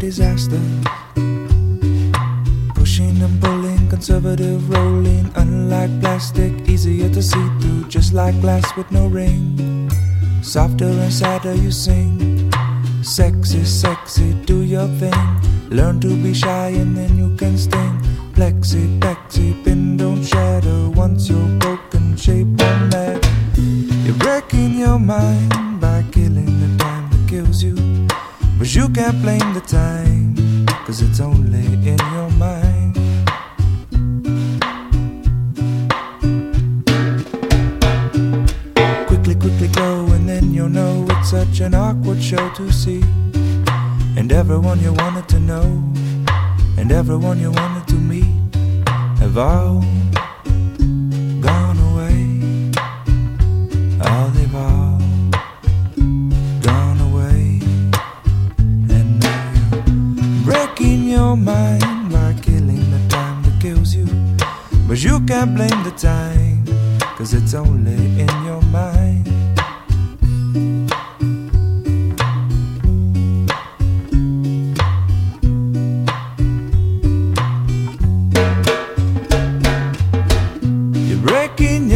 disaster. Pushing and pulling, conservative rolling, unlike plastic, easier to see through, just like glass with no ring. Softer and sadder you sing. Sexy, sexy, do your thing. Learn to be shy and then you can sting. Plexi, plexi, pin don't shatter. Once you're broken, shape on that. You're wrecking your mind by killing the time that kills you. But you can't blame the time, 'cause it's only in your mind. Quickly, quickly go and then you'll know it's such an awkward show to see. And everyone you wanted to know, and everyone you wanted to meet, have all gone away. Oh, they've all gone away. And now you're wrecking your mind by killing the time that kills you. But you can't blame the time, 'cause it's only in your mind. You're wrecking